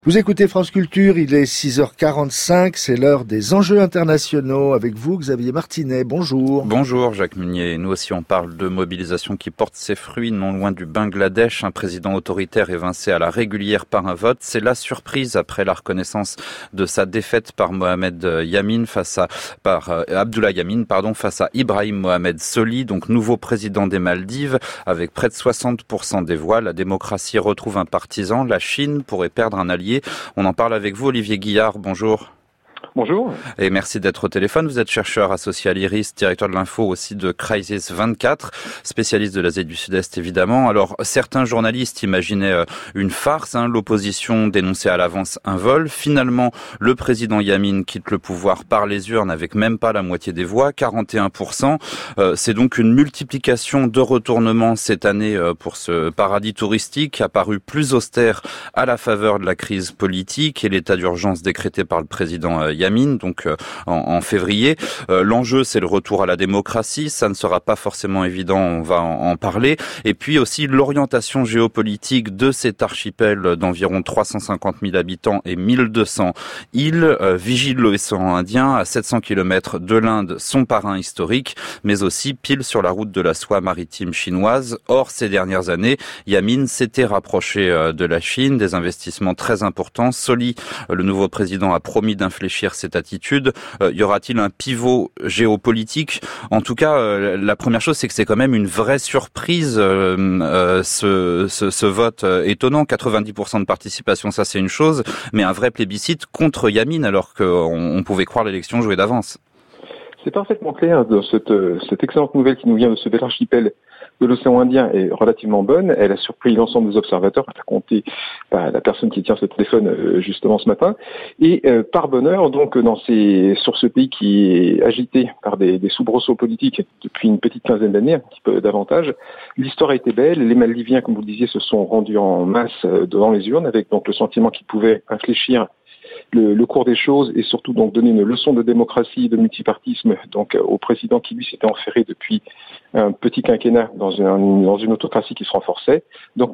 Vous écoutez France Culture, il est 6h45, c'est l'heure des enjeux internationaux. Avec vous, Xavier Martinet, bonjour. Bonjour Jacques Munier, nous aussi on parle de mobilisation qui porte ses fruits non loin du Bangladesh. Un président autoritaire évincé à la régulière par un vote. C'est la surprise après la reconnaissance de sa défaite par Abdullah Yamin face à Ibrahim Mohamed Soli, donc nouveau président des Maldives. Avec près de 60% des voix, la démocratie retrouve un partisan. La Chine pourrait perdre un allié. On en parle avec vous, Olivier Guillard, bonjour. Bonjour. Et merci d'être au téléphone. Vous êtes chercheur associé à l'IRIS, directeur de l'info aussi de Crisis 24, spécialiste de l'Asie du Sud-Est évidemment. Alors certains journalistes imaginaient une farce, l'opposition dénonçait à l'avance un vol. Finalement, le président Yamin quitte le pouvoir par les urnes avec même pas la moitié des voix, 41%. C'est donc une multiplication de retournements cette année pour ce paradis touristique, apparu plus austère à la faveur de la crise politique et l'état d'urgence décrété par le président Yamin, donc en février. L'enjeu, c'est le retour à la démocratie. Ça ne sera pas forcément évident, on va en parler. Et puis aussi l'orientation géopolitique de cet archipel d'environ 350 000 habitants et 1200 îles. Vigile l'océan Indien, à 700 km de l'Inde, son parrain historique, mais aussi pile sur la route de la soie maritime chinoise. Or, ces dernières années, Yamin s'était rapproché de la Chine, des investissements très importants. Soli, le nouveau président, a promis d'infléchir cette attitude. Y aura-t-il un pivot géopolitique ? En tout cas, la première chose, c'est que c'est quand même une vraie surprise, ce vote étonnant. 90% de participation, ça c'est une chose, mais un vrai plébiscite contre Yamin, alors qu'on pouvait croire l'élection jouée d'avance. C'est parfaitement clair. Cette excellente nouvelle qui nous vient de ce bel archipel de l'océan Indien est relativement bonne. Elle a surpris l'ensemble des observateurs, à compter la personne qui tient ce téléphone justement ce matin. Et par bonheur, donc sur ce pays qui est agité par des soubresauts politiques depuis une petite quinzaine d'années, un petit peu davantage, l'histoire a été belle. Les Maldiviens, comme vous le disiez, se sont rendus en masse devant les urnes, avec donc le sentiment qu'ils pouvaient infléchir le cours des choses et surtout donc donner une leçon de démocratie et de multipartisme donc au président qui lui s'était enferré depuis un petit quinquennat dans une autocratie qui se renforçait. Donc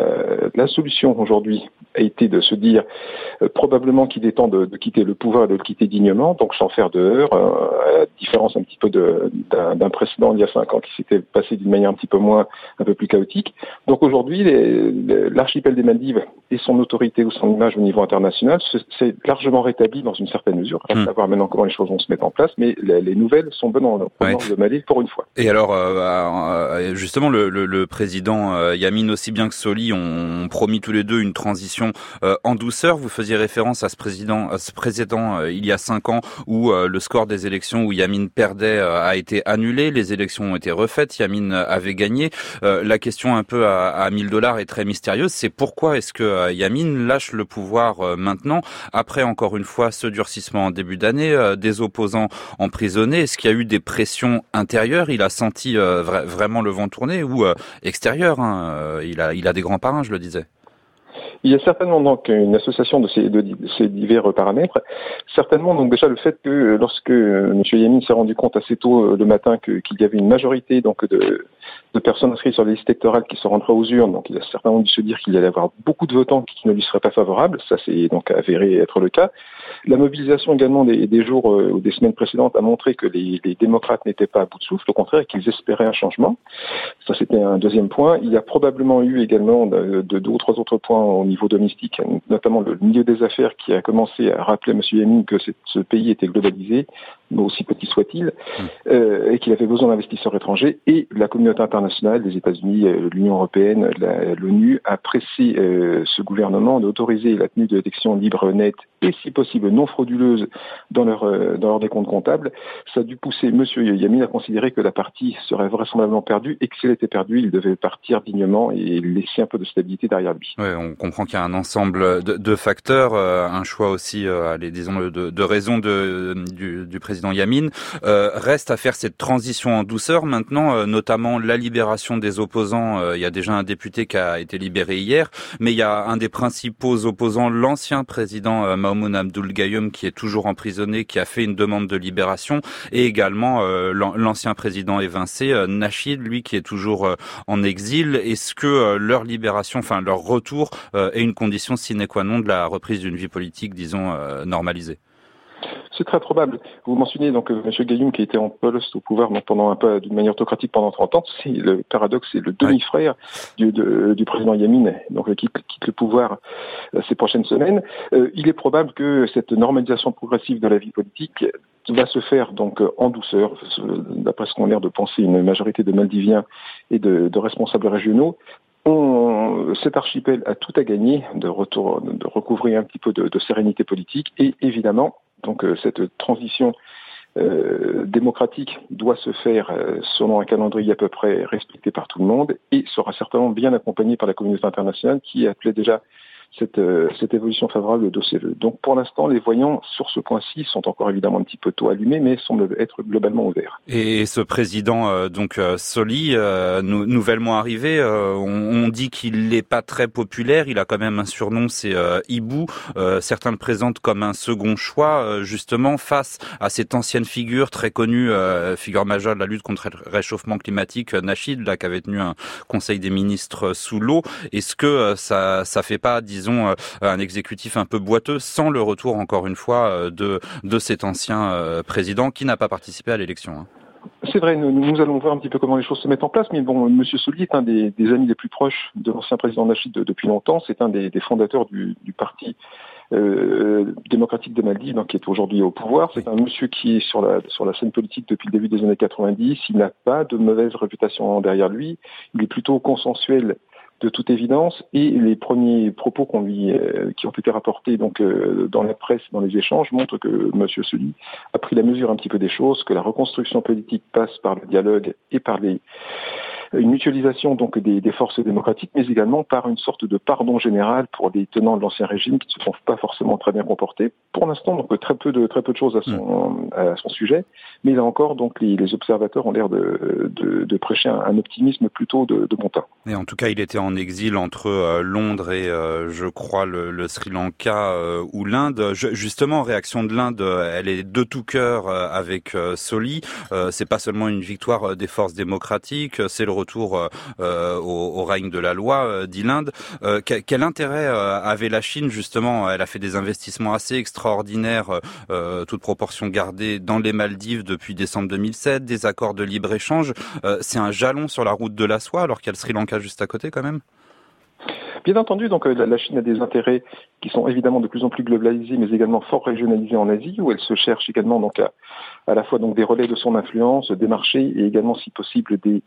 la solution aujourd'hui a été de se dire probablement qu'il est temps de quitter le pouvoir et de le quitter dignement, donc sans faire de heurts, à la différence un petit peu d'un précédent il y a 5 ans qui s'était passé d'une manière un peu plus chaotique. Donc aujourd'hui, l'archipel des Maldives et son autorité ou son image au niveau international c'est largement rétabli dans une certaine mesure. Reste à voir maintenant comment les choses vont se mettre en place, mais les nouvelles sont bonnes en de Mali pour une fois. Et alors, justement, le président Yamin aussi bien que Soli ont promis tous les deux une transition en douceur. Vous faisiez référence à ce président il y a 5 ans où le score des élections où Yamin perdait a été annulé, les élections ont été refaites, Yamin avait gagné. La question un peu à $1000 est très mystérieuse, c'est pourquoi est-ce que Yamin lâche le pouvoir maintenant, après encore une fois ce durcissement en début d'année, des opposants emprisonnés. Est-ce qu'il y a eu des pressions intérieures ? Il a senti vraiment le vent tourner ou extérieur, il a des grands parrains, je le disais. Il y a certainement donc une association de ces divers paramètres. Certainement donc déjà le fait que lorsque M. Yamin s'est rendu compte assez tôt le matin qu'il y avait une majorité donc de personnes inscrites sur les listes électorales qui se rendraient aux urnes, donc il a certainement dû se dire qu'il allait avoir beaucoup de votants qui ne lui seraient pas favorables. Ça c'est donc avéré être le cas. La mobilisation également des jours ou des semaines précédentes a montré que les démocrates n'étaient pas à bout de souffle, au contraire qu'ils espéraient un changement. Ça c'était un deuxième point. Il y a probablement eu également de 2 ou 3 autres points au niveau domestique, notamment le milieu des affaires qui a commencé à rappeler à M. Yamin que ce pays était globalisé, mais aussi petit soit-il, et qu'il avait besoin d'investisseurs étrangers, et la communauté internationale, les États-Unis, l'Union européenne, l'ONU a pressé ce gouvernement d'autoriser la tenue d'élections libres, nettes et si possible non frauduleuses dans leur décompte comptable. Ça a dû pousser M. Yamin à considérer que la partie serait vraisemblablement perdue et que si elle était perdue, il devait partir dignement et laisser un peu de stabilité derrière lui. Ouais, on comprend qu'il y a un ensemble de facteurs, un choix aussi, disons, de raison du président Yamin. Reste à faire cette transition en douceur maintenant, notamment la libération des opposants. Il y a déjà un député qui a été libéré hier, mais il y a un des principaux opposants, l'ancien président Maoumoun Abdoul Gayoum, qui est toujours emprisonné, qui a fait une demande de libération, et également l'ancien président évincé, Nachid, lui qui est toujours en exil. Est-ce que leur libération, enfin leur retour est une condition sine qua non de la reprise d'une vie politique, disons, normalisée. C'est très probable. Vous mentionnez donc M. Gayoom qui était en poste au pouvoir donc pendant un peu d'une manière autocratique pendant 30 ans. C'est le paradoxe, c'est le demi-frère du président Yameen, donc qui quitte le pouvoir ces prochaines semaines. Il est probable que cette normalisation progressive de la vie politique va se faire donc en douceur, d'après ce qu'on a l'air de penser une majorité de Maldiviens et de responsables régionaux. Cet archipel a tout à gagner de recouvrir un petit peu de sérénité politique et évidemment donc cette transition démocratique doit se faire selon un calendrier à peu près respecté par tout le monde et sera certainement bien accompagnée par la communauté internationale qui appelait déjà cette évolution favorable de l'OCDE. Donc pour l'instant, les voyants sur ce point-ci sont encore évidemment un petit peu tôt allumés, mais semblent être globalement ouverts. Et ce président Soli, nouvellement arrivé, on dit qu'il n'est pas très populaire. Il a quand même un surnom, c'est Hibou. Certains le présentent comme un second choix, justement face à cette ancienne figure très connue, figure majeure de la lutte contre le réchauffement climatique, Nachid, là, qui avait tenu un conseil des ministres sous l'eau. Est-ce que ça fait pas, disons, un exécutif un peu boiteux sans le retour, encore une fois, de cet ancien président qui n'a pas participé à l'élection, hein? C'est vrai, nous allons voir un petit peu comment les choses se mettent en place, mais bon, M. Soli est un des amis les plus proches de l'ancien président Nachid depuis longtemps. C'est un des fondateurs du parti démocratique des Maldives, donc, qui est aujourd'hui au pouvoir. C'est un monsieur qui est sur la scène politique depuis le début des années 90. Il n'a pas de mauvaise réputation derrière lui. Il est plutôt consensuel de toute évidence, et les premiers propos qui ont été rapportés donc dans la presse, dans les échanges, montrent que M. Soli a pris la mesure un petit peu des choses, que la reconstruction politique passe par le dialogue et par une mutualisation donc des forces démocratiques, mais également par une sorte de pardon général pour des tenants de l'ancien régime qui ne se sont pas forcément très bien comportés. Pour l'instant, donc très peu de choses à son sujet, mais là encore, donc les observateurs ont l'air de prêcher un optimisme plutôt de bon temps. Et en tout cas, il était en exil entre Londres et, je crois, le Sri Lanka ou l'Inde. Justement, réaction de l'Inde, elle est de tout cœur avec Soli. C'est pas seulement une victoire des forces démocratiques, c'est le retour au règne de la loi, dit l'Inde. Quel intérêt avait la Chine, justement? Elle a fait des investissements assez extraordinaires, toute proportion gardée, dans les Maldives depuis décembre 2007, des accords de libre-échange. C'est un jalon sur la route de la soie, alors qu'il y a le Sri Lanka juste à côté quand même. Bien entendu, donc la Chine a des intérêts qui sont évidemment de plus en plus globalisés, mais également fort régionalisés en Asie, où elle se cherche également donc à la fois donc des relais de son influence, des marchés et également si possible des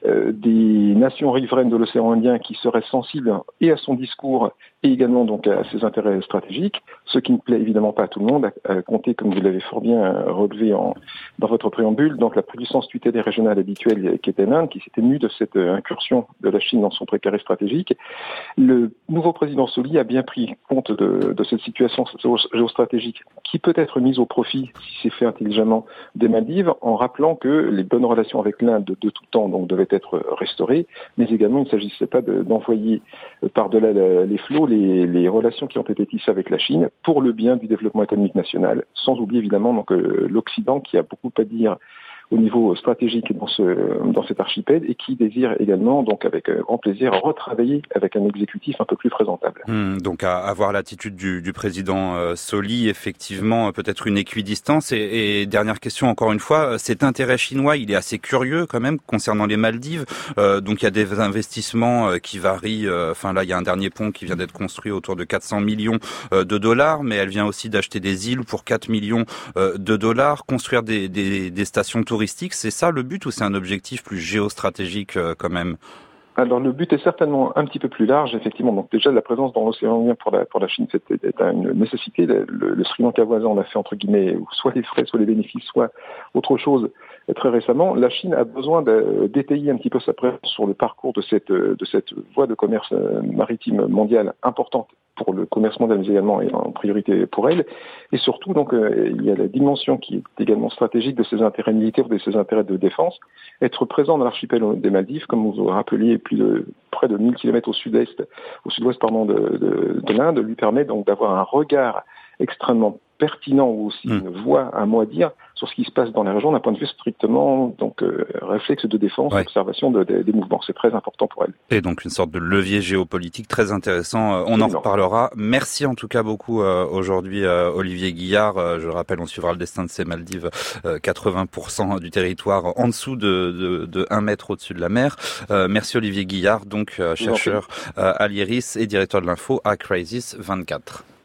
nations riveraines de l'océan Indien qui seraient sensibles et à son discours et également donc à ses intérêts stratégiques, ce qui ne plaît évidemment pas à tout le monde, à compter, comme vous l'avez fort bien relevé dans votre préambule, donc la puissance tutélaire régionale habituelle qui était l'Inde, qui s'était mue de cette incursion de la Chine dans son précaré stratégique. Le nouveau président Soli a bien pris compte de cette situation géostratégique qui peut être mise au profit, si c'est fait intelligemment, des Maldives, en rappelant que les bonnes relations avec l'Inde de tout temps donc devaient être restaurées, mais également il ne s'agissait pas d'envoyer par-delà les flots les relations qui ont été tissées avec la Chine pour le bien du développement économique national, sans oublier évidemment donc l'Occident qui a beaucoup à dire au niveau stratégique dans cet archipel et qui désire également, donc avec grand plaisir, retravailler avec un exécutif un peu plus présentable. Donc à avoir l'attitude du président Soli, effectivement, peut-être une équidistance. Et dernière question, encore une fois, cet intérêt chinois, il est assez curieux quand même concernant les Maldives. Donc il y a des investissements qui varient. Enfin là, il y a un dernier pont qui vient d'être construit autour de 400 millions de dollars, mais elle vient aussi d'acheter des îles pour 4 millions de dollars, construire des stations touristiques. C'est ça le but ou c'est un objectif plus géostratégique quand même? Alors le but est certainement un petit peu plus large, effectivement. Donc déjà la présence dans l'océan Indien pour la Chine, c'était une nécessité. Le Sri Lanka voisin, on a fait entre guillemets soit les frais, soit les bénéfices, soit autre chose très récemment. La Chine a besoin d'étayer un petit peu sa présence sur le parcours de cette voie de commerce maritime mondiale importante pour le commerce mondial, mais également en priorité pour elle. Et surtout, donc, il y a la dimension qui est également stratégique de ses intérêts militaires, de ses intérêts de défense. Être présent dans l'archipel des Maldives, comme vous vous rappeliez, près de 1000 km au sud-ouest de l'Inde, lui permet donc d'avoir un regard extrêmement pertinent ou aussi une voix, un mot à dire sur ce qui se passe dans la région d'un point de vue strictement réflexe de défense, observation des mouvements. C'est très important pour elle. Et donc une sorte de levier géopolitique très intéressant. On en reparlera. Merci en tout cas beaucoup aujourd'hui Olivier Guillard. Je rappelle, on suivra le destin de ces Maldives, 80% du territoire en dessous de 1 mètre au-dessus de la mer. Merci Olivier Guillard, donc chercheur à l'IRIS et directeur de l'info à Crisis 24.